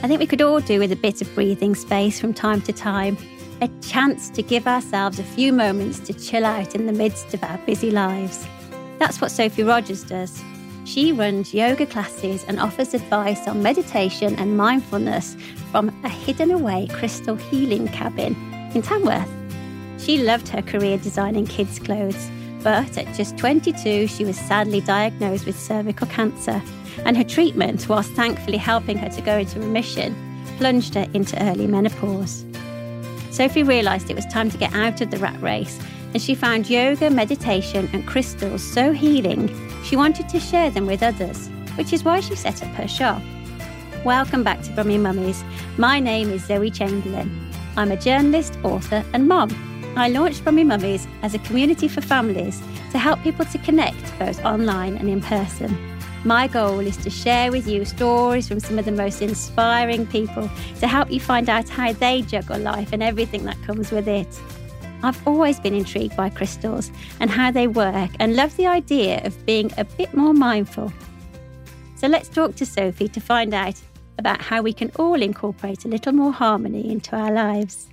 I think we could all do with a bit of breathing space from time to time, a chance to give ourselves a few moments to chill out in the midst of our busy lives. That's what Sophie Rogers does. She runs yoga classes and offers advice on meditation and mindfulness from a hidden away crystal healing cabin in Tamworth. She loved her career designing kids' clothes, but at just 22, she was sadly diagnosed with cervical cancer, and her treatment, whilst thankfully helping her to go into remission, plunged her into early menopause. Sophie realised it was time to get out of the rat race, and she found yoga, meditation and crystals so healing, she wanted to share them with others, which is why she set up her shop. Welcome back to Brummy Mummies. My name is Zoe Chamberlain. I'm a journalist, author and mum. I launched Brummy Mummies as a community for families to help people to connect both online and in person. My goal is to share with you stories from some of the most inspiring people to help you find out how they juggle life and everything that comes with it. I've always been intrigued by crystals and how they work and love the idea of being a bit more mindful. So let's talk to Sophie to find out about how we can all incorporate a little more harmony into our lives.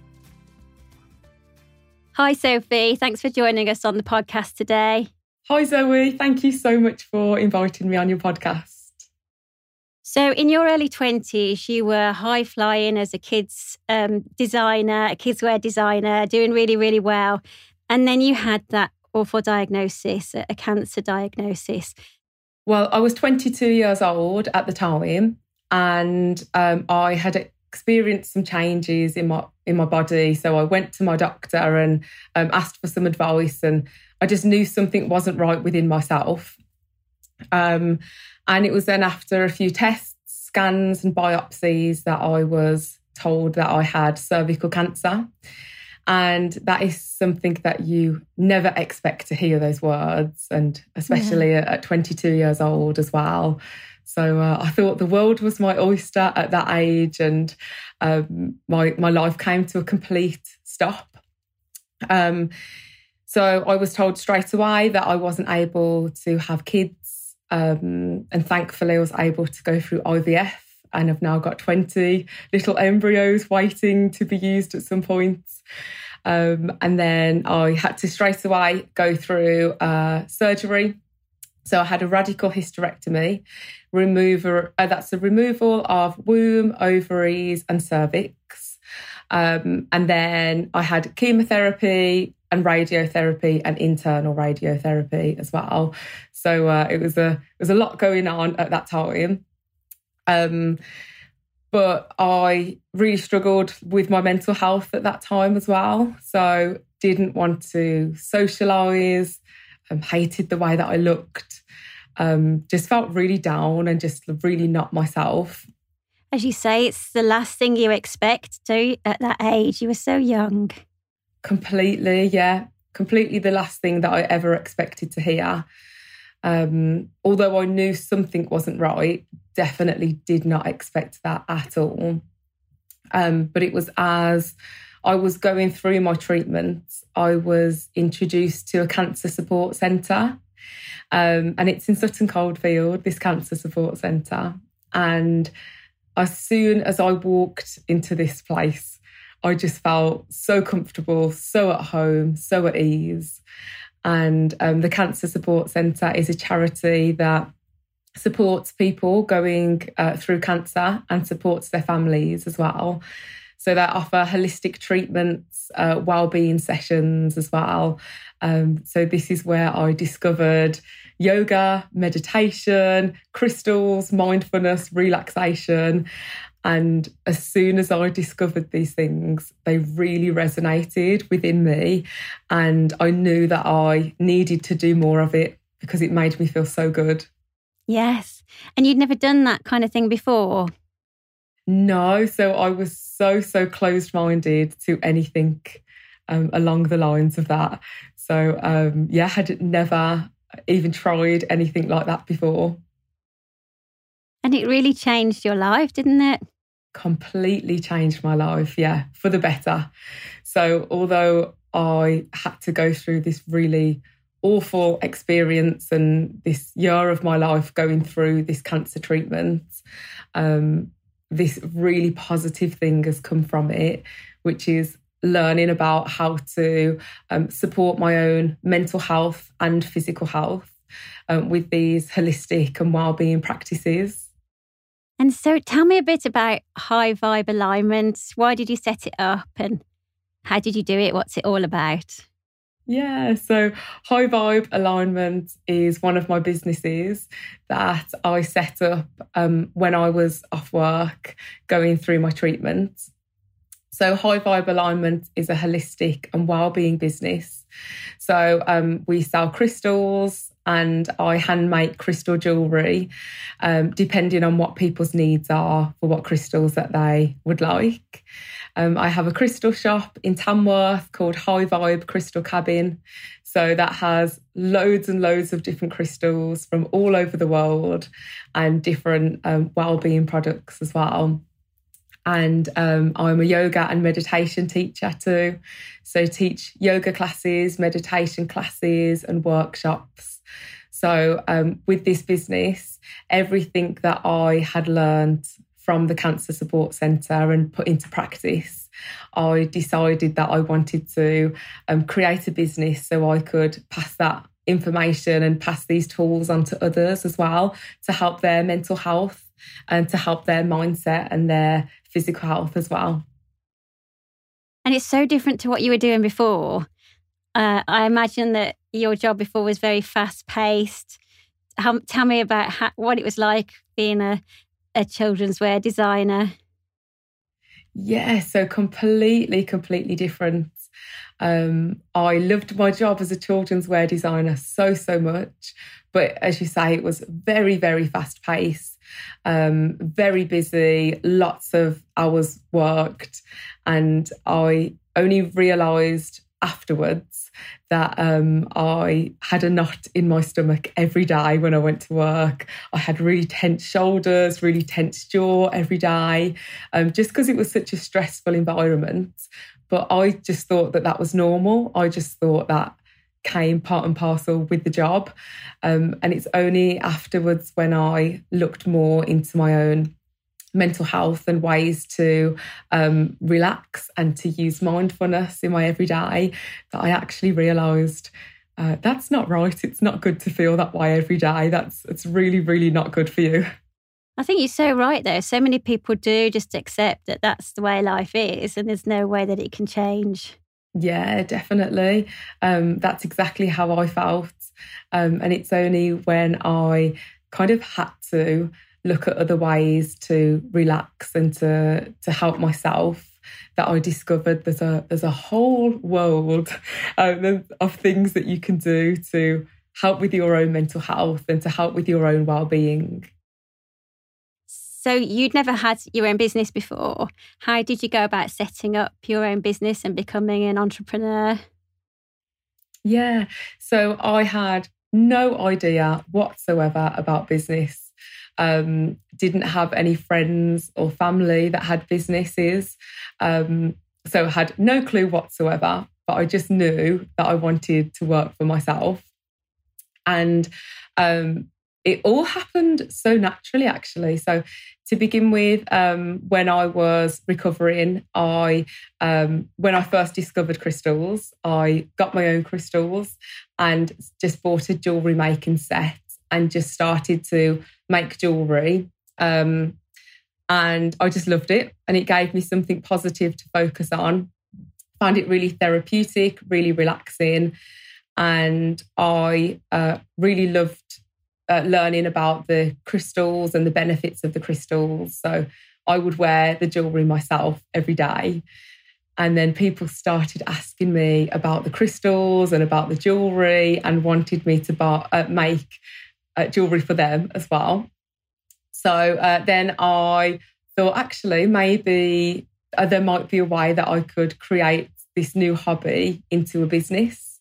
Hi Sophie, thanks for joining us on the podcast today. Hi Zoe, thank you so much for inviting me on your podcast. So in your early 20s, you were high flying as a kids designer, a kids wear designer, doing really, really well. And then you had that awful diagnosis, a cancer diagnosis. Well, I was 22 years old at the time, and I had experienced some changes in my body. So I went to my doctor and asked for some advice, and I just knew something wasn't right within myself. And it was then after a few tests, scans and biopsies that I was told that I had cervical cancer. And that is something that you never expect to hear those words, and especially at 22 years old as well. So I thought the world was my oyster at that age, and my life came to a complete stop. So I was told straight away that I wasn't able to have kids, and thankfully I was able to go through IVF, and I've now got 20 little embryos waiting to be used at some point. And then I had to straight away go through surgery. So I had a radical hysterectomy, that's a removal of womb, ovaries and cervix. And then I had chemotherapy and radiotherapy and internal radiotherapy as well. So it was a lot going on at that time. But I really struggled with my mental health at that time as well. So didn't want to socialise, hated the way that I looked, just felt really down and just really not myself. As you say, it's the last thing you expect to at that age. You were so young. Completely, yeah. Completely the last thing that I ever expected to hear. Although I knew something wasn't right, definitely did not expect that at all. But it was as I was going through my treatment, I was introduced to a cancer support centre. And it's in Sutton Coldfield, this cancer support centre. And as soon as I walked into this place, I just felt so comfortable, so at home, so at ease. And the Cancer Support Centre is a charity that supports people going through cancer and supports their families as well. So they offer holistic treatments, wellbeing sessions as well. So this is where I discovered yoga, meditation, crystals, mindfulness, relaxation. And as soon as I discovered these things, they really resonated within me. And I knew that I needed to do more of it because it made me feel so good. Yes. And you'd never done that kind of thing before? No. So I was so closed-minded to anything along the lines of that. So, had never even tried anything like that before. And it really changed your life, didn't it? Completely changed my life, yeah, for the better. So although I had to go through this really awful experience and this year of my life going through this cancer treatment, this really positive thing has come from it, which is learning about how to support my own mental health and physical health with these holistic and wellbeing practices. And so tell me a bit about High Vibe Alignment. Why did you set it up and how did you do it? What's it all about? Yeah, so High Vibe Alignment is one of my businesses that I set up when I was off work going through my treatment. So High Vibe Alignment is a holistic and wellbeing business. So we sell crystals and I hand make crystal jewellery depending on what people's needs are for what crystals that they would like. I have a crystal shop in Tamworth called High Vibe Crystal Cabin. So that has loads and loads of different crystals from all over the world and different wellbeing products as well. And I'm a yoga and meditation teacher too. So teach yoga classes, meditation classes and workshops. So with this business, everything that I had learned from the Cancer Support Centre and put into practice, I decided that I wanted to create a business so I could pass that information and pass these tools on to others as well to help their mental health and to help their mindset and their physical health as well. And it's so different to what you were doing before. I imagine that your job before was very fast-paced. Tell me about what it was like being a children's wear designer. Yeah, so completely different. I loved my job as a children's wear designer so much. But as you say, it was very, very fast-paced, very busy, lots of hours worked. And I only realised afterwards that I had a knot in my stomach every day when I went to work. I had really tense shoulders, really tense jaw every day, just because it was such a stressful environment. But I just thought that was normal. I just thought that came part and parcel with the job. And it's only afterwards when I looked more into my own mental health and ways to relax and to use mindfulness in my everyday that I actually realised that's not right. It's not good to feel that way every day. It's really, really not good for you. I think you're so right there. So many people do just accept that that's the way life is and there's no way that it can change. Yeah, definitely. That's exactly how I felt. And it's only when I kind of had to look at other ways to relax and to help myself that I discovered there's a whole world of things that you can do to help with your own mental health and to help with your own well-being. So you'd never had your own business before. How did you go about setting up your own business and becoming an entrepreneur? Yeah, so I had no idea whatsoever about business. Didn't have any friends or family that had businesses. So had no clue whatsoever, but I just knew that I wanted to work for myself. And it all happened so naturally, actually. So to begin with, when I was recovering, when I first discovered crystals, I got my own crystals and just bought a jewellery making set and just started to make jewellery. And I just loved it. And it gave me something positive to focus on. Found it really therapeutic, really relaxing. And I really loved learning about the crystals and the benefits of the crystals. So I would wear the jewellery myself every day. And then people started asking me about the crystals and about the jewellery and wanted me to make jewellery for them as well. So then I thought, actually, maybe there might be a way that I could create this new hobby into a business.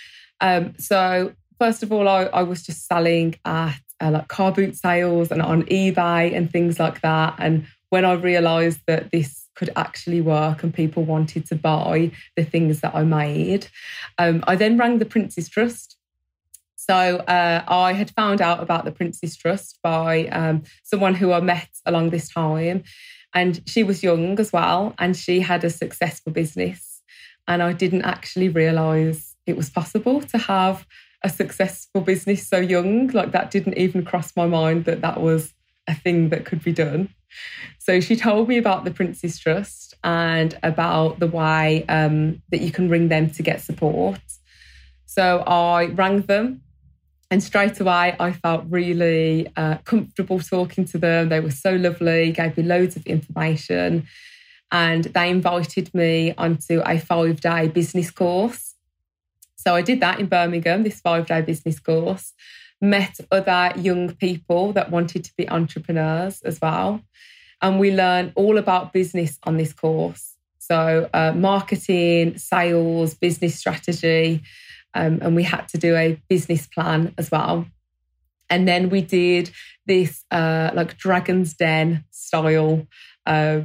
So first of all, I was just selling at like car boot sales and on eBay and things like that. And when I realised that this could actually work and people wanted to buy the things that I made, I then rang the Prince's Trust. So I had found out about the Prince's Trust by someone who I met along this time. And she was young as well, and she had a successful business. And I didn't actually realise it was possible to have a successful business so young. Like, that didn't even cross my mind that that was a thing that could be done. So she told me about the Prince's Trust and about the way that you can ring them to get support. So I rang them, and straight away I felt really comfortable talking to them. They were so lovely, gave me loads of information, and they invited me onto a 5-day business course. So I did that in Birmingham, this 5-day business course, met other young people that wanted to be entrepreneurs as well. And we learned all about business on this course. So marketing, sales, business strategy, and we had to do a business plan as well. And then we did this like Dragon's Den style of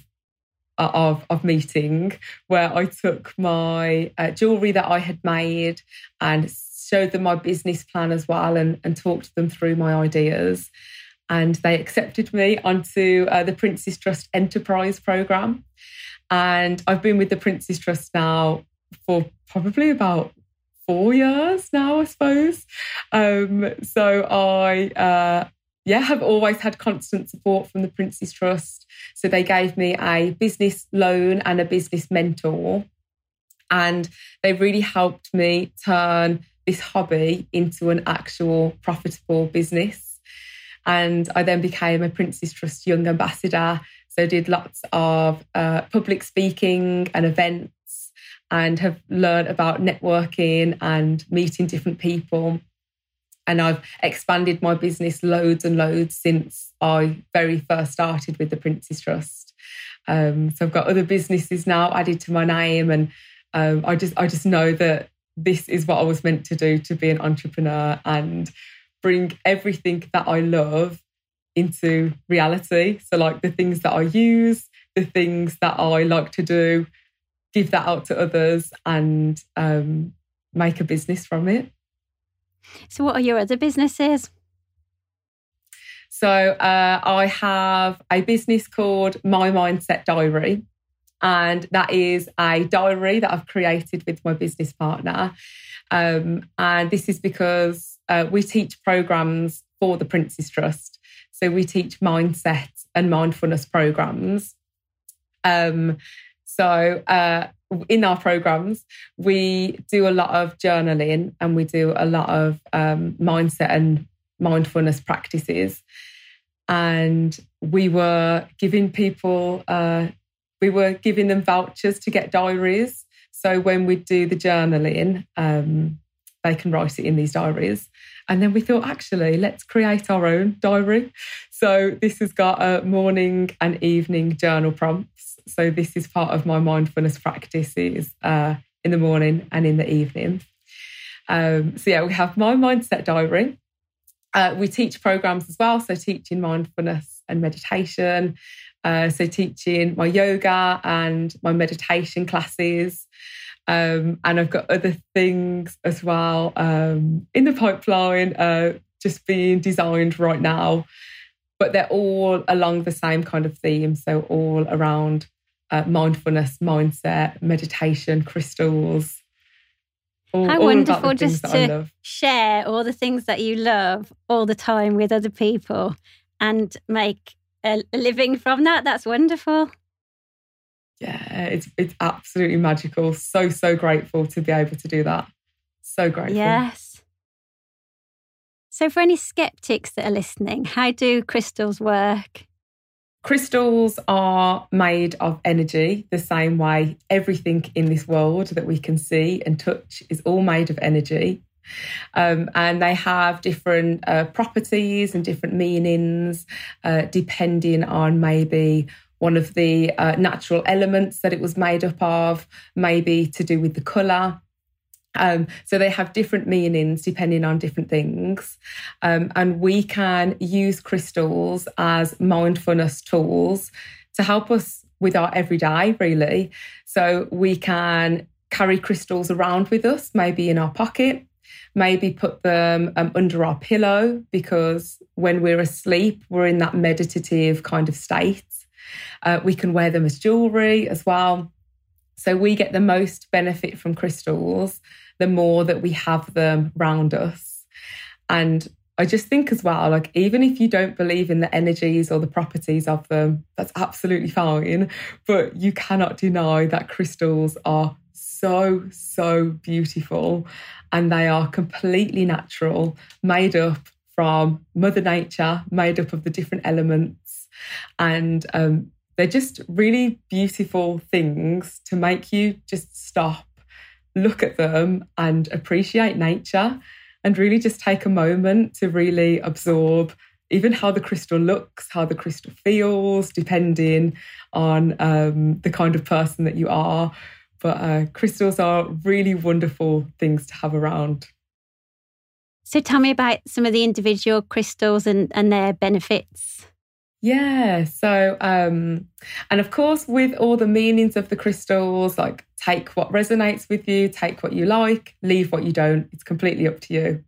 meeting, where I took my jewellery that I had made and showed them my business plan as well, and talked them through my ideas. And they accepted me onto the Prince's Trust Enterprise Programme. And I've been with the Prince's Trust now for probably about 4 years now, I suppose. So I have always had constant support from the Prince's Trust. So they gave me a business loan and a business mentor. And they really helped me turn this hobby into an actual profitable business. And I then became a Prince's Trust Young Ambassador. So did lots of public speaking and events, and have learned about networking and meeting different people. And I've expanded my business loads and loads since I very first started with the Prince's Trust. So I've got other businesses now added to my name, and I just know that this is what I was meant to do, to be an entrepreneur and bring everything that I love into reality. So like the things that I use, the things that I like to do, give that out to others, and make a business from it. So what are your other businesses? So I have a business called My Mindset Diary. And that is a diary that I've created with my business partner. And this is because we teach programs for the Prince's Trust. So we teach mindset and mindfulness programs. So in our programs, we do a lot of journaling, and we do a lot of mindset and mindfulness practices. And we were giving people, we were giving them vouchers to get diaries. So when we do the journaling, they can write it in these diaries. And then we thought, actually, let's create our own diary. So this has got morning and evening journal prompts. So this is part of my mindfulness practices in the morning and in the evening. So yeah, we have My Mindset Diary. We teach programs as well. So teaching mindfulness and meditation. So teaching my yoga and my meditation classes. And I've got other things as well in the pipeline, just being designed right now. But they're all along the same kind of theme. So all around mindfulness, mindset, meditation, crystals. How wonderful just to share all the things that you love all the time with other people and make a living from that. That's wonderful. Yeah, it's absolutely magical. So grateful to be able to do that. So grateful. Yes. So for any skeptics that are listening, how do crystals work? Crystals are made of energy the same way everything in this world that we can see and touch is all made of energy. And they have different properties and different meanings depending on maybe one of the natural elements that it was made up of, maybe to do with the colour. So they have different meanings depending on different things. And we can use crystals as mindfulness tools to help us with our everyday, really. So we can carry crystals around with us, maybe in our pocket, maybe put them under our pillow, because when we're asleep, we're in that meditative kind of state. We can wear them as jewellery as well. So we get the most benefit from crystals the more that we have them around us. And I just think as well, like, even if you don't believe in the energies or the properties of them, that's absolutely fine. But you cannot deny that crystals are so, so beautiful, and they are completely natural, made up from Mother Nature, made up of the different elements. And they're just really beautiful things to make you just stop, look at them and appreciate nature, and really just take a moment to really absorb even how the crystal looks, how the crystal feels, depending on the kind of person that you are. But crystals are really wonderful things to have around. So tell me about some of the individual crystals and their benefits. Yeah, so, and of course, with all the meanings of the crystals, like, take what resonates with you, take what you like, leave what you don't. It's completely up to you.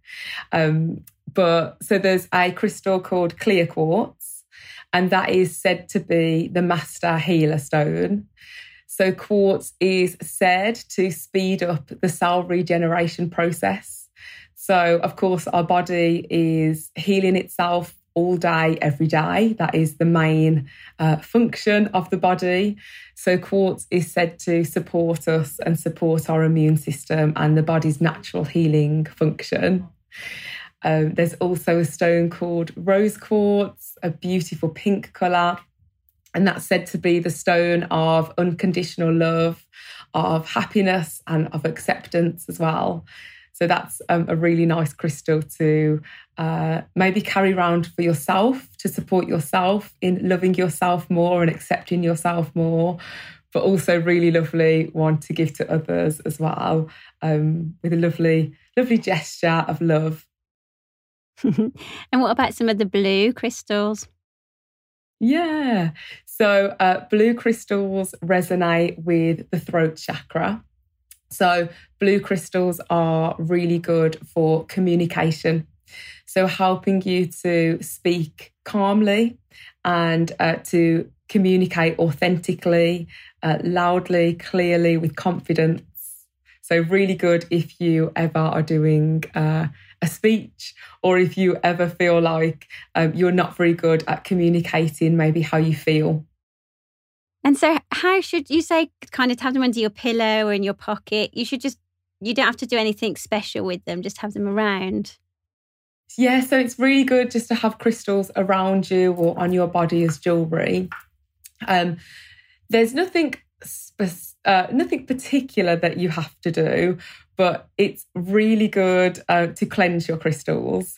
But so there's a crystal called clear quartz, and that is said to be the master healer stone. So quartz is said to speed up the cell regeneration process. So, of course, our body is healing itself all day, every day. That is the main function of the body. So quartz is said to support us and support our immune system and the body's natural healing function. There's also a stone called rose quartz, a beautiful pink colour. And that's said to be the stone of unconditional love, of happiness and of acceptance as well. So that's a really nice crystal to maybe carry around for yourself, to support yourself in loving yourself more and accepting yourself more, but also really lovely one to give to others as well, with a lovely, lovely gesture of love. And what about some of the blue crystals? Yeah. So blue crystals resonate with the throat chakra. So blue crystals are really good for communication. So helping you to speak calmly and to communicate authentically, loudly, clearly, with confidence. So really good if you ever are doing a speech, or if you ever feel like you're not very good at communicating maybe how you feel. And so how should you say, kind of have them under your pillow or in your pocket? You don't have to do anything special with them, just have them around. Yeah, so it's really good just to have crystals around you or on your body as jewellery. There's nothing particular that you have to do, but it's really good to cleanse your crystals.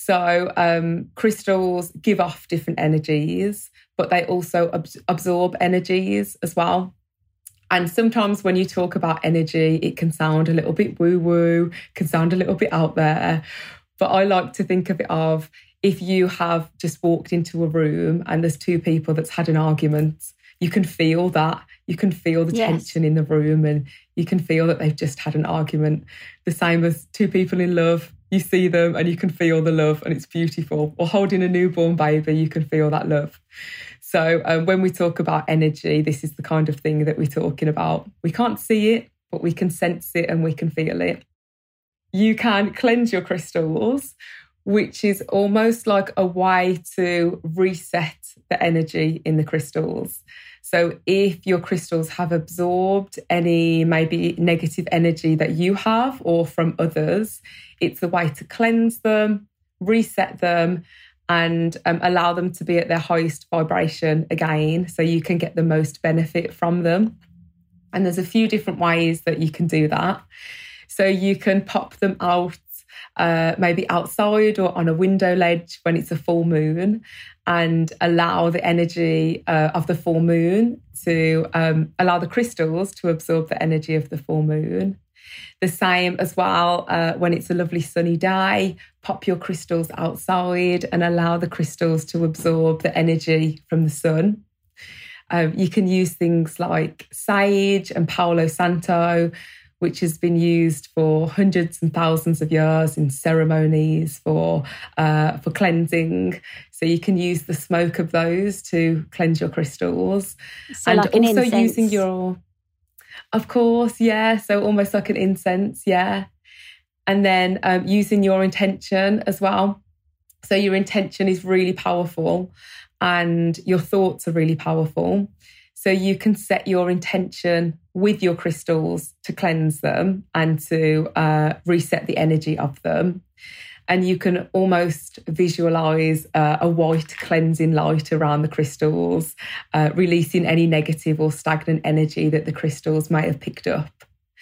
So crystals give off different energies, but they also absorb energies as well. And sometimes when you talk about energy, it can sound a little bit woo-woo, can sound a little bit out there. But I like to think of it of, if you have just walked into a room and there's two people that's had an argument, you can feel that. You can feel the tension in the room, and you can feel that they've just had an argument. The same as two people in love. You see them and you can feel the love, and it's beautiful. Or holding a newborn baby, you can feel that love. So when we talk about energy, this is the kind of thing that we're talking about. We can't see it, but we can sense it and we can feel it. You can cleanse your crystals, which is almost like a way to reset the energy in the crystals. So if your crystals have absorbed any maybe negative energy that you have or from others, it's a way to cleanse them, reset them, and allow them to be at their highest vibration again, so you can get the most benefit from them. And there's a few different ways that you can do that. So you can pop them out maybe outside or on a window ledge when it's a full moon, and allow the energy of the full moon to allow the crystals to absorb the energy of the full moon. The same as well when it's a lovely sunny day, pop your crystals outside and allow the crystals to absorb the energy from the sun. You can use things like sage and Palo Santo, which has been used for hundreds and thousands of years in ceremonies for cleansing. So you can use the smoke of those to cleanse your crystals. So and like an also incense. Using your, of course, yeah. So almost like an incense, yeah. And then using your intention as well. So your intention is really powerful and your thoughts are really powerful. So you can set your intention with your crystals to cleanse them and to reset the energy of them. And you can almost visualize a white cleansing light around the crystals, releasing any negative or stagnant energy that the crystals might have picked up.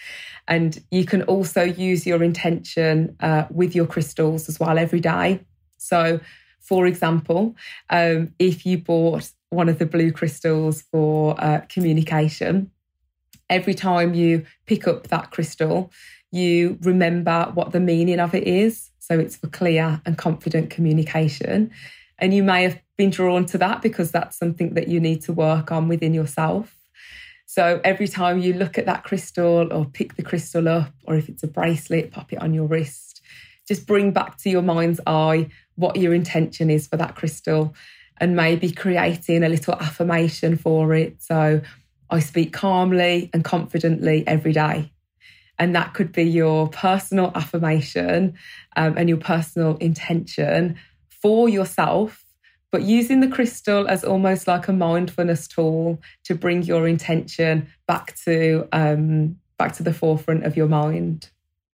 And you can also use your intention with your crystals as well every day. So, for example, if you bought one of the blue crystals for communication, every time you pick up that crystal, you remember what the meaning of it is. So it's for clear and confident communication. And you may have been drawn to that because that's something that you need to work on within yourself. So every time you look at that crystal or pick the crystal up, or if it's a bracelet, pop it on your wrist, just bring back to your mind's eye what your intention is for that crystal and maybe creating a little affirmation for it. So I speak calmly and confidently every day. And that could be your personal affirmation and your personal intention for yourself, but using the crystal as almost like a mindfulness tool to bring your intention back to the forefront of your mind.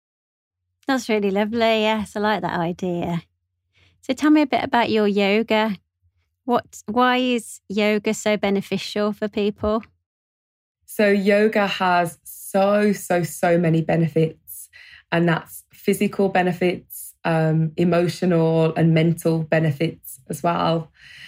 That's really lovely. Yes, I like that idea. So tell me a bit about your yoga. Why is yoga so beneficial for people? So yoga has so many benefits, and that's physical benefits, emotional and mental benefits as well.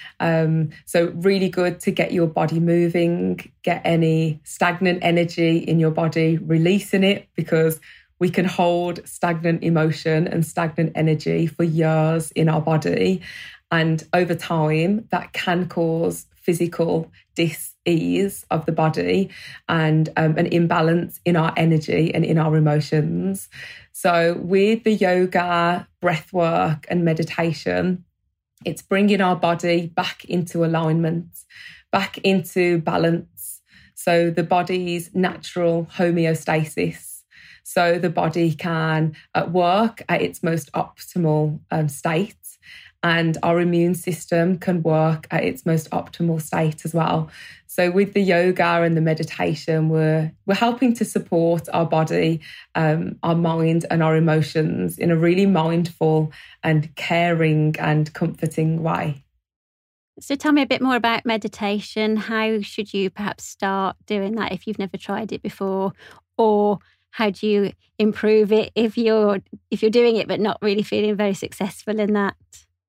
So really good to get your body moving, get any stagnant energy in your body, releasing it, because we can hold stagnant emotion and stagnant energy for years in our body. And over time, that can cause physical dis-ease of the body and an imbalance in our energy and in our emotions. So with the yoga, breath work and meditation, it's bringing our body back into alignment, back into balance. So the body's natural homeostasis. So the body can work at its most optimal state, and our immune system can work at its most optimal state as well. So with the yoga and the meditation, we're helping to support our body, our mind and our emotions in a really mindful and caring and comforting way. So tell me a bit more about meditation. How should you perhaps start doing that if you've never tried it before? Or how do you improve it if you're doing it but not really feeling very successful in that?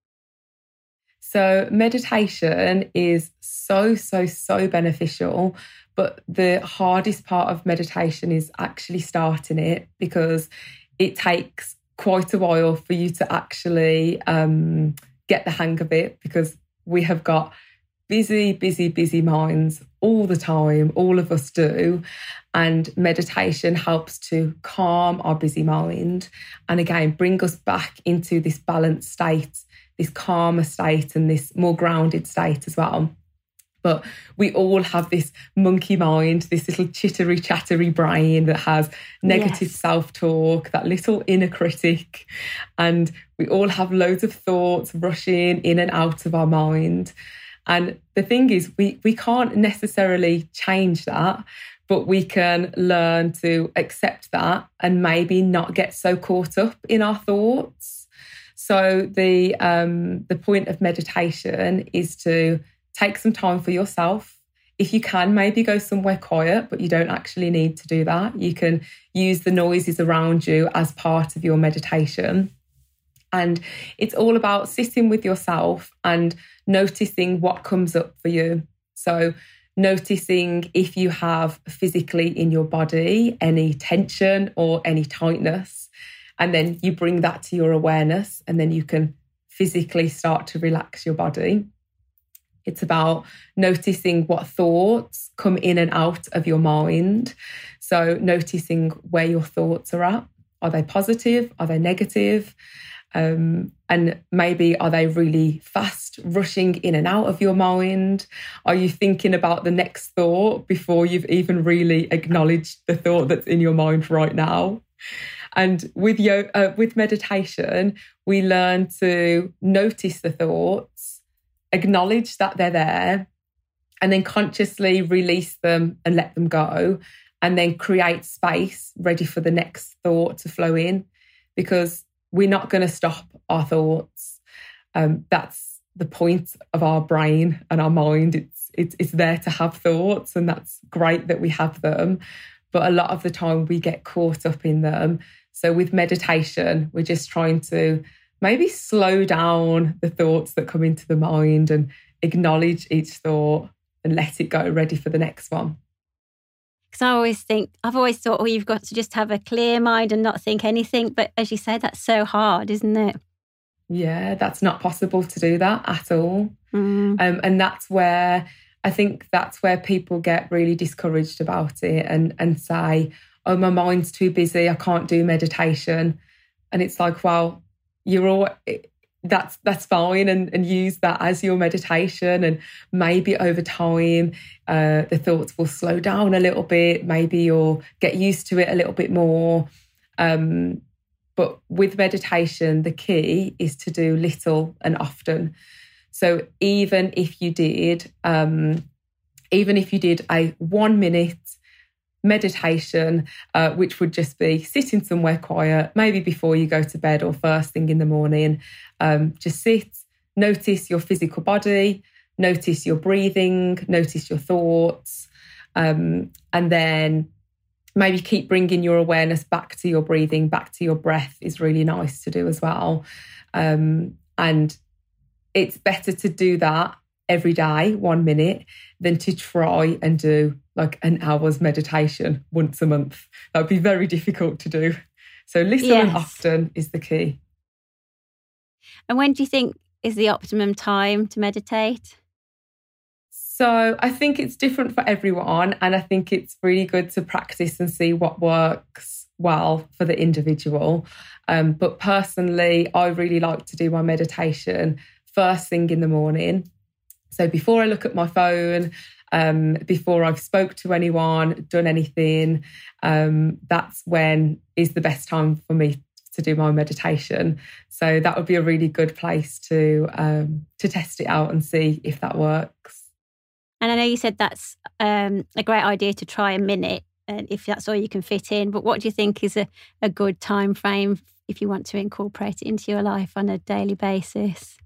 So meditation is so beneficial, but the hardest part of meditation is actually starting it, because it takes quite a while for you to actually get the hang of it, because we have got busy minds all the time. All of us do. And meditation helps to calm our busy mind and again, bring us back into this balanced state, this calmer state and this more grounded state as well. But we all have this monkey mind, this little chittery, chattery brain that has negative self-talk, that little inner critic. And we all have loads of thoughts rushing in and out of our mind. And the thing is, we can't necessarily change that, but we can learn to accept that and maybe not get so caught up in our thoughts. So the point of meditation is to take some time for yourself. If you can, maybe go somewhere quiet, but you don't actually need to do that. You can use the noises around you as part of your meditation. And it's all about sitting with yourself and noticing what comes up for you. So noticing if you have physically in your body any tension or any tightness, and then you bring that to your awareness, and then you can physically start to relax your body. It's about noticing what thoughts come in and out of your mind. So noticing where your thoughts are at. Are they positive? Are they negative? And maybe are they really fast, rushing in and out of your mind? Are you thinking about the next thought before you've even really acknowledged the thought that's in your mind right now? And with meditation, we learn to notice the thoughts, acknowledge that they're there, and then consciously release them and let them go, and then create space ready for the next thought to flow in, because we're not going to stop our thoughts. That's the point of our brain and our mind. It's there to have thoughts, and that's great that we have them. But a lot of the time we get caught up in them. So with meditation, we're just trying to maybe slow down the thoughts that come into the mind and acknowledge each thought and let it go, ready for the next one. Because I've always thought, you've got to just have a clear mind and not think anything. But as you say, that's so hard, isn't it? Yeah, that's not possible to do that at all. And that's where people get really discouraged about it and say, oh, my mind's too busy, I can't do meditation. And it's like, well, that's fine, and use that as your meditation, and maybe over time the thoughts will slow down a little bit, maybe you'll get used to it a little bit more, but with meditation the key is to do little and often. So even if you did a 1 minute meditation, which would just be sitting somewhere quiet, maybe before you go to bed or first thing in the morning. Just sit, notice your physical body, notice your breathing, notice your thoughts, and then maybe keep bringing your awareness back to your breathing, back to your breath is really nice to do as well. And it's better to do that every day, 1 minute, than to try and do like an hour's meditation once a month. That would be very difficult to do. So little and often is the key. And when do you think is the optimum time to meditate? So I think it's different for everyone, and I think it's really good to practice and see what works well for the individual. But personally, I really like to do my meditation first thing in the morning. So before I look at my phone, before I've spoke to anyone, done anything, that's when is the best time for me to do my meditation. So that would be a really good place to test it out and see if that works. And I know you said that's a great idea to try a minute, if that's all you can fit in. But what do you think is a good time frame if you want to incorporate it into your life on a daily basis?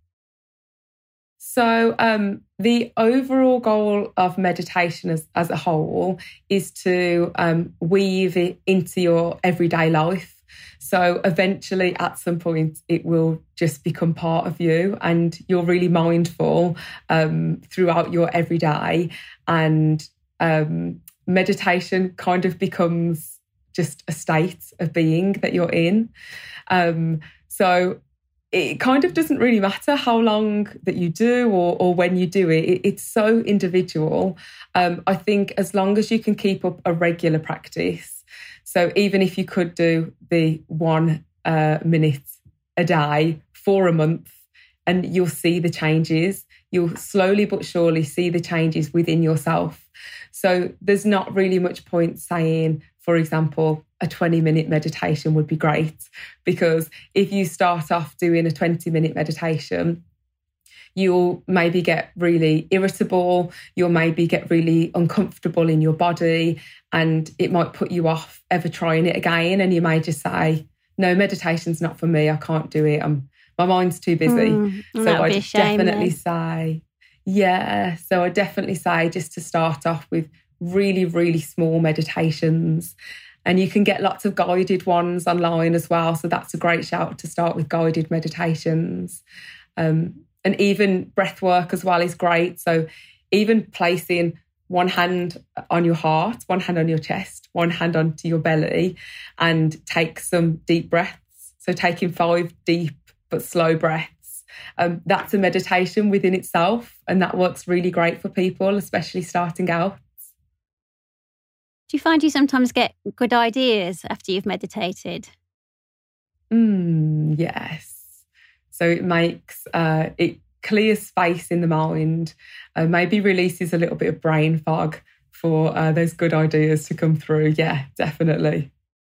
So the overall goal of meditation as a whole is to weave it into your everyday life. So eventually at some point it will just become part of you, and you're really mindful throughout your everyday, and meditation kind of becomes just a state of being that you're in. So it kind of doesn't really matter how long that you do or when you do it. It's so individual. I think as long as you can keep up a regular practice, so even if you could do the 1 minute a day for a month, and you'll see the changes, you'll slowly but surely see the changes within yourself. So there's not really much point saying, for example, a 20-minute meditation would be great, because if you start off doing a 20-minute meditation, you'll maybe get really irritable, you'll maybe get really uncomfortable in your body, and it might put you off ever trying it again. And you may just say, no, meditation's not for me, I can't do it, my mind's too busy. So I definitely say, so I definitely say just to start off with really, really small meditations. And you can get lots of guided ones online as well. So that's a great shout to start with guided meditations. And even breath work as well is great. So even placing one hand on your heart, one hand on your chest, one hand onto your belly, and take some deep breaths. So taking 5 deep but slow breaths. that's a meditation within itself, and that works really great for people, especially starting out. Do you find you sometimes get good ideas after you've meditated? Yes. So it makes, it clears space in the mind, maybe releases a little bit of brain fog for those good ideas to come through. Yeah, definitely.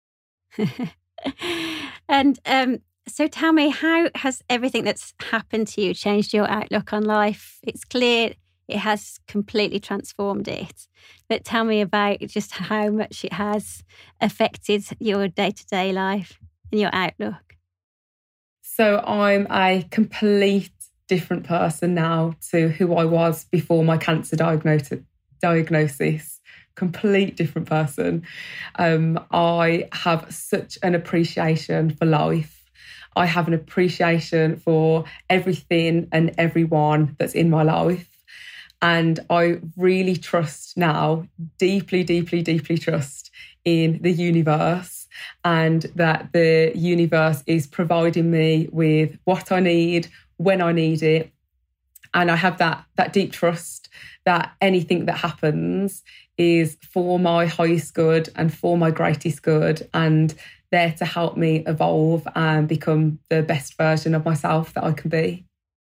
And so tell me, how has everything that's happened to you changed your outlook on life? It's clear it has completely transformed it. But tell me about just how much it has affected your day-to-day life and your outlook. So I'm a complete different person now to who I was before my cancer diagnosis. Complete different person. I have such an appreciation for life. I have an appreciation for everything and everyone that's in my life. And I really trust now, deeply, deeply, deeply trust in the universe, and that the universe is providing me with what I need when I need it. And I have that deep trust that anything that happens is for my highest good and for my greatest good, and there to help me evolve and become the best version of myself that I can be.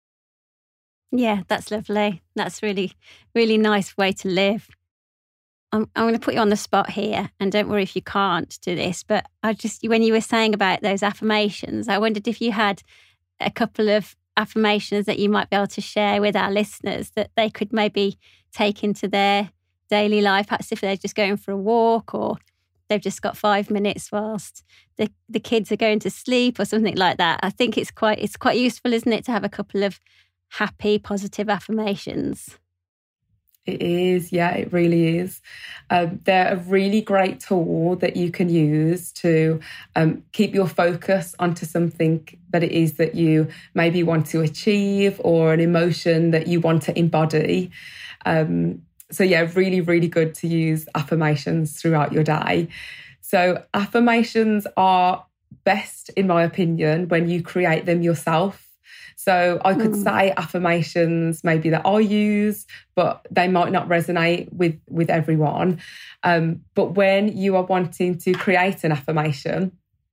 Yeah, that's lovely. That's really, really nice way to live. I'm going to put you on the spot here, and don't worry if you can't do this, but when you were saying about those affirmations, I wondered if you had a couple of affirmations that you might be able to share with our listeners that they could maybe take into their daily life, perhaps if they're just going for a walk or they've just got 5 minutes whilst the kids are going to sleep or something like that. I think it's quite useful, isn't it, to have a couple of happy, positive affirmations. It is, yeah, it really is. They're a really great tool that you can use to keep your focus onto something that it is that you maybe want to achieve or an emotion that you want to embody. So yeah, really, really good to use affirmations throughout your day. So affirmations are best, in my opinion, when you create them yourself. So I could say affirmations maybe that I use, but they might not resonate with everyone. But when you are wanting to create an affirmation,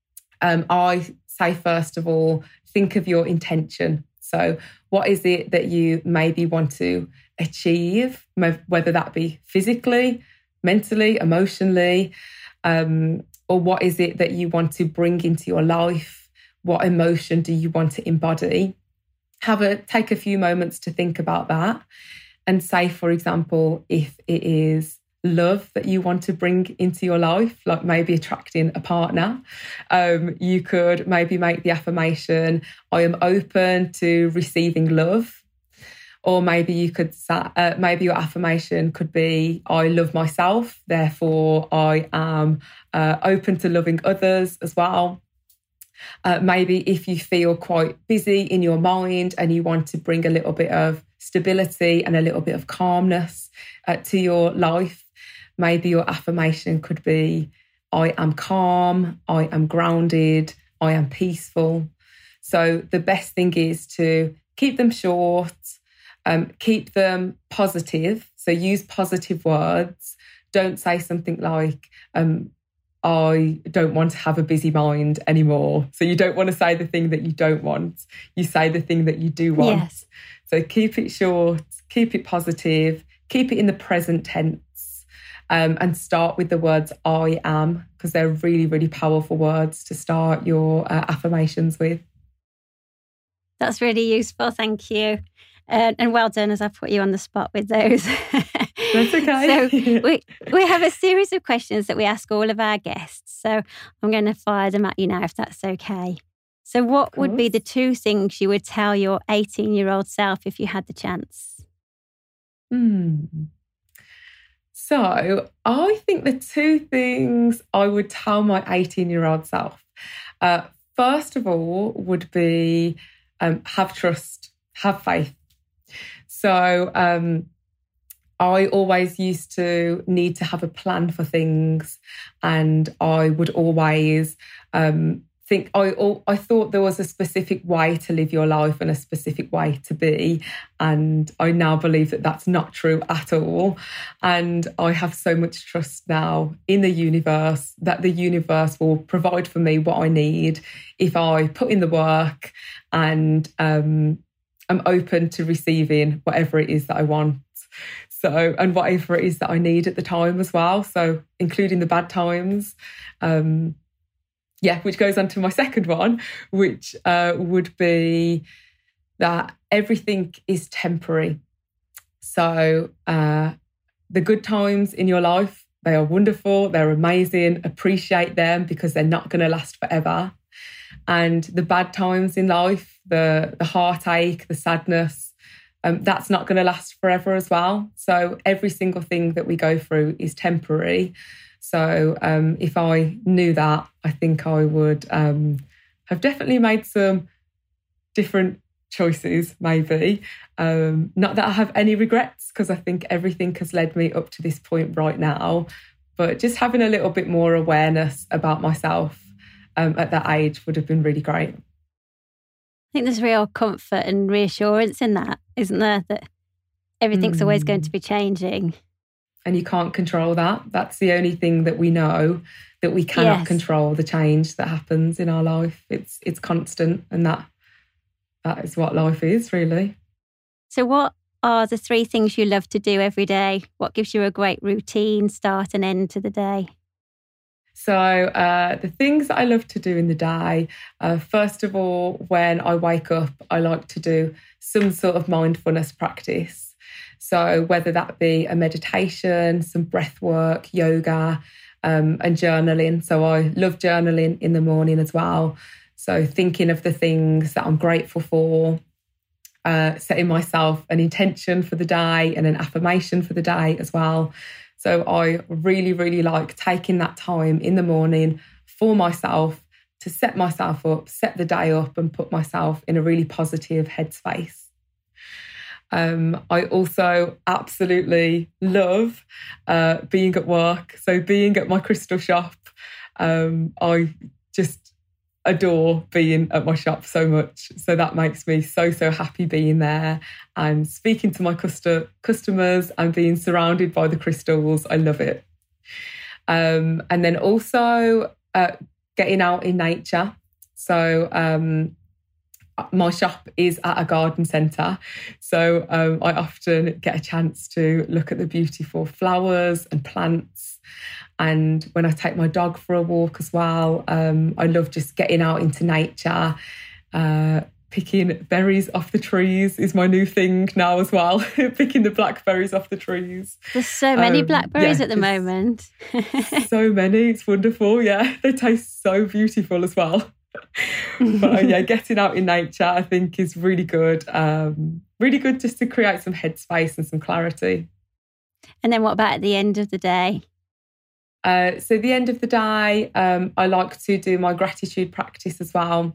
I say, first of all, think of your intention. So what is it that you maybe want to achieve, whether that be physically, mentally, emotionally, or what is it that you want to bring into your life? What emotion do you want to embody? Take a few moments to think about that, and say, for example, if it is love that you want to bring into your life, like maybe attracting a partner, you could maybe make the affirmation, I am open to receiving love. Or maybe you could say, maybe your affirmation could be, I love myself, therefore I am open to loving others as well. Maybe if you feel quite busy in your mind and you want to bring a little bit of stability and a little bit of calmness to your life, maybe your affirmation could be, I am calm, I am grounded, I am peaceful. So the best thing is to keep them short, keep them positive. So use positive words. Don't say something like, I don't want to have a busy mind anymore. So you don't want to say the thing that you don't want. You say the thing that you do want. Yes. So keep it short, keep it positive, keep it in the present tense, and start with the words I am, because they're really, really powerful words to start your affirmations with. That's really useful. Thank you. And well done as I put you on the spot with those. That's okay. So we have a series of questions that we ask all of our guests. So I'm going to fire them at you now, if that's okay. So what would be the 2 things you would tell your 18-year-old self if you had the chance? So I think the 2 things I would tell my 18-year-old self, first of all, would be have trust, have faith. So I always used to need to have a plan for things, and I would always think I thought there was a specific way to live your life and a specific way to be. And I now believe that that's not true at all. And I have so much trust now in the universe that the universe will provide for me what I need if I put in the work and I'm open to receiving whatever it is that I want. So, and whatever it is that I need at the time as well. So, including the bad times. Which goes on to my second one, which would be that everything is temporary. So the good times in your life, they are wonderful, they're amazing, appreciate them because they're not going to last forever. And the bad times in life, the heartache, the sadness, that's not going to last forever as well. So every single thing that we go through is temporary. So if I knew that, I think I would have definitely made some different choices, maybe. Not that I have any regrets, because I think everything has led me up to this point right now. But just having a little bit more awareness about myself at that age would have been really great. I think there's real comfort and reassurance in that, isn't there? That everything's always going to be changing. And you can't control that. That's the only thing that we know, that we cannot control the change that happens in our life. It's constant, and that is what life is, really. So what are the 3 things you love to do every day? What gives you a great routine, start and end to the day? So the things that I love to do in the day, first of all, when I wake up, I like to do some sort of mindfulness practice. So whether that be a meditation, some breath work, yoga, and journaling. So I love journaling in the morning as well. So thinking of the things that I'm grateful for, setting myself an intention for the day and an affirmation for the day as well. So I really, really like taking that time in the morning for myself to set myself up, set the day up and put myself in a really positive headspace. I also absolutely love being at work. So being at my crystal shop, I just adore being at my shop so much. So that makes me so happy being there and speaking to my customers and being surrounded by the crystals. I love it. And then also getting out in nature. So my shop is at a garden centre, so I often get a chance to look at the beautiful flowers and plants. And when I take my dog for a walk as well, I love just getting out into nature. Picking berries off the trees is my new thing now as well. Picking the blackberries off the trees. There's so many blackberries at the moment. So many, it's wonderful, yeah. They taste so beautiful as well. But getting out in nature I think is really good. Really good just to create some headspace and some clarity. And then what about at the end of the day? So the end of the day, I like to do my gratitude practice as well.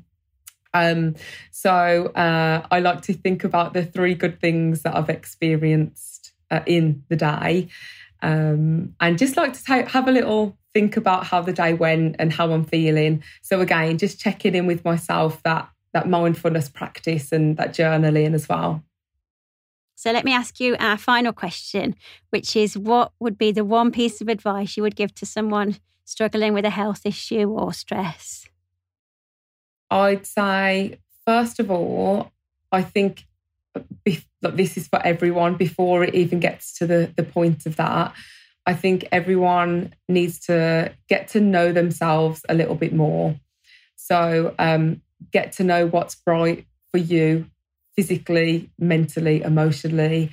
So I like to think about the 3 good things that I've experienced in the day, and just like to have a little think about how the day went and how I'm feeling. So again, just checking in with myself, that mindfulness practice and that journaling as well. So let me ask you our final question, which is, what would be the one piece of advice you would give to someone struggling with a health issue or stress? I'd say, first of all, I think this is for everyone before it even gets to the point of that. I think everyone needs to get to know themselves a little bit more. So get to know what's right for you physically, mentally, emotionally.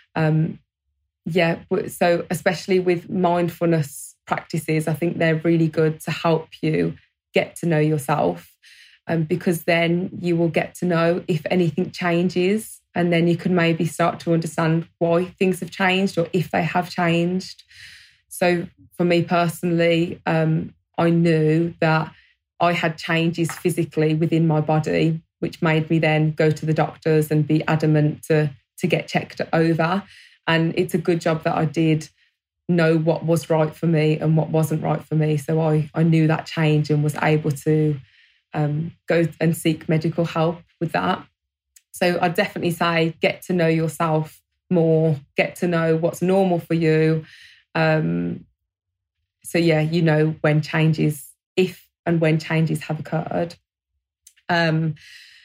So especially with mindfulness practices, I think they're really good to help you get to know yourself, because then you will get to know if anything changes, and then you can maybe start to understand why things have changed or if they have changed. So for me personally, I knew that I had changes physically within my body, which made me then go to the doctors and be adamant to get checked over. And it's a good job that I did know what was right for me and what wasn't right for me. So I knew that change and was able to go and seek medical help with that. So I'd definitely say get to know yourself more, get to know what's normal for you. So yeah, you know when changes, if and when changes have occurred. And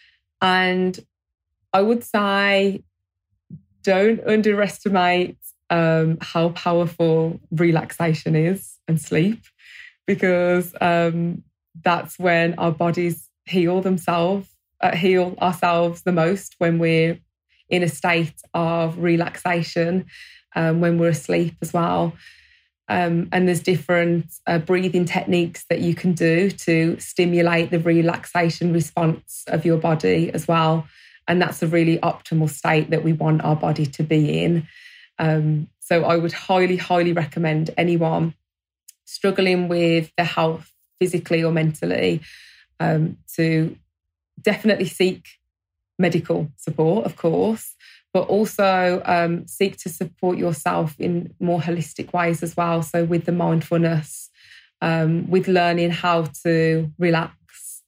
I would say don't underestimate how powerful relaxation is and sleep, because that's when our bodies heal ourselves the most, when we're in a state of relaxation, when we're asleep as well. And there's different breathing techniques that you can do to stimulate the relaxation response of your body as well. And that's a really optimal state that we want our body to be in. So I would highly, highly recommend anyone struggling with their health physically or mentally to definitely seek medical support, of course, but also seek to support yourself in more holistic ways as well. So with the mindfulness, with learning how to relax.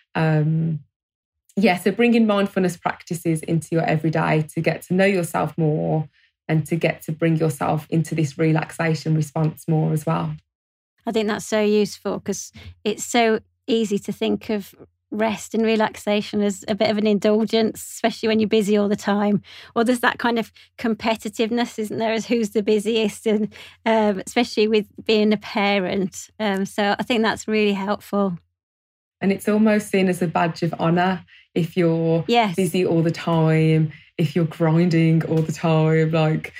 So bringing mindfulness practices into your everyday to get to know yourself more and to get to bring yourself into this relaxation response more as well. I think that's so useful, because it's so easy to think of rest and relaxation as a bit of an indulgence, especially when you're busy all the time. Or there's that kind of competitiveness, isn't there, as who's the busiest, and especially with being a parent. So I think that's really helpful. And it's almost seen as a badge of honour if you're busy all the time, if you're grinding all the time. Like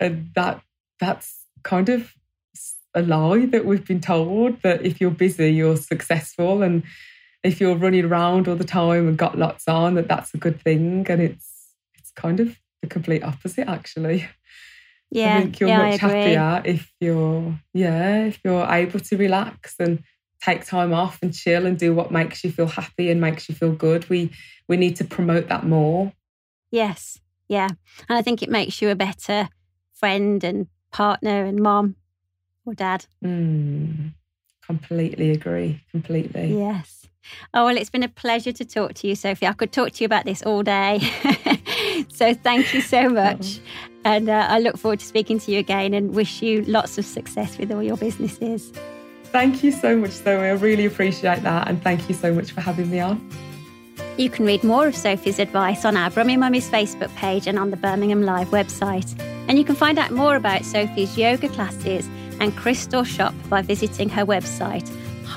that's kind of a lie that we've been told, that if you're busy, you're successful, and if you're running around all the time and got lots on, that's a good thing. And it's kind of the complete opposite, actually. Yeah, I think you're much happier if you're able to relax and take time off and chill and do what makes you feel happy and makes you feel good. We need to promote that more. Yes, yeah. And I think it makes you a better friend and partner and mom or dad. Completely agree. Completely. Yes. Oh, well, it's been a pleasure to talk to you, Sophie. I could talk to you about this all day. So thank you so much. And I look forward to speaking to you again and wish you lots of success with all your businesses. Thank you so much, Zoe. I really appreciate that. And thank you so much for having me on. You can read more of Sophie's advice on our Brummy Mummies Facebook page and on the Birmingham Live website. And you can find out more about Sophie's yoga classes and crystal shop by visiting her website,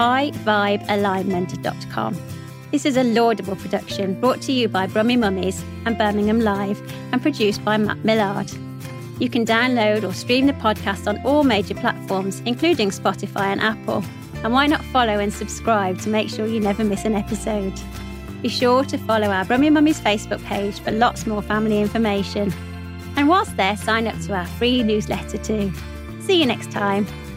highvibealignment.com. This is a laudable production brought to you by Brummy Mummies and Birmingham Live and produced by Matt Millard. You can download or stream the podcast on all major platforms, including Spotify and Apple. And why not follow and subscribe to make sure you never miss an episode? Be sure to follow our Brummy Mummies Facebook page for lots more family information. And whilst there, sign up to our free newsletter too. See you next time.